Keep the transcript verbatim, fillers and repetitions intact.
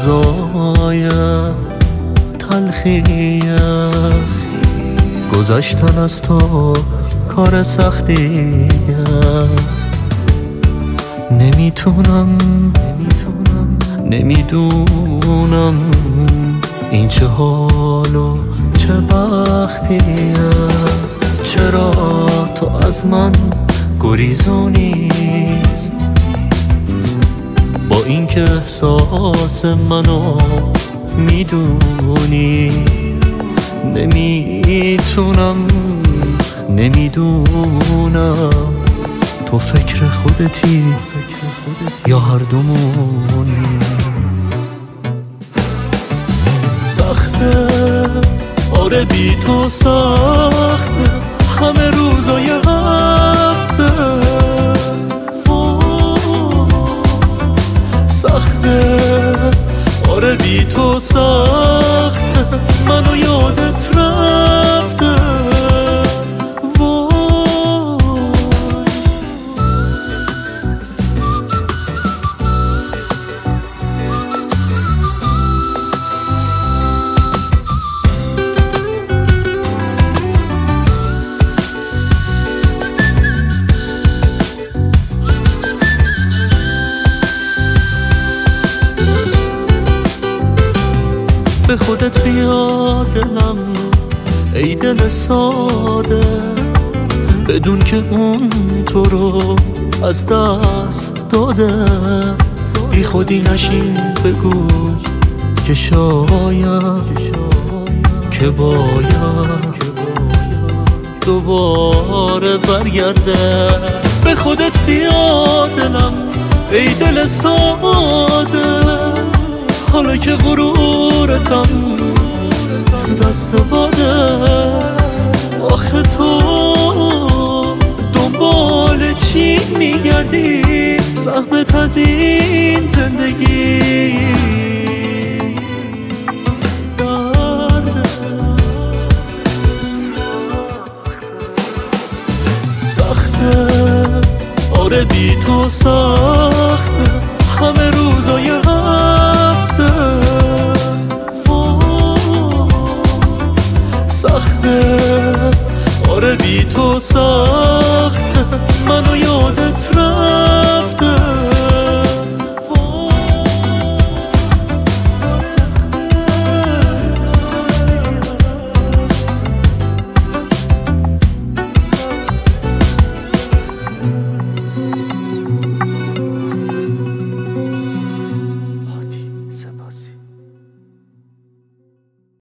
روزای تلخیه، گذشتن از تو کار سختیه. نمیتونم نمیدونم این چه حال و چه بختیه. چرا تو از من گریزونی با اینکه احساس منو میدونی؟ نمیتونم نمیدونم تو فکر خودتی یا هر دومونی. سخته آره بی تو سخته همه روزای هفته. سخته آره بی تو سخته منو یادت رفته. به خودت بیا دلم ای دل ساده، بدون که اون تو رو از دست داده. بی خودی نشین بگو که شاید که باید دوباره برگرده. به خودت بیا دلم ای دل ساده، حالا که غرورتم تو دست باده. آخه تو دنبال چی میگردی؟ سهمت از این زندگی درده. سخته آره بی تو سخته همه روزای هفته. سخته آره بی تو سخته منو یادت رفته.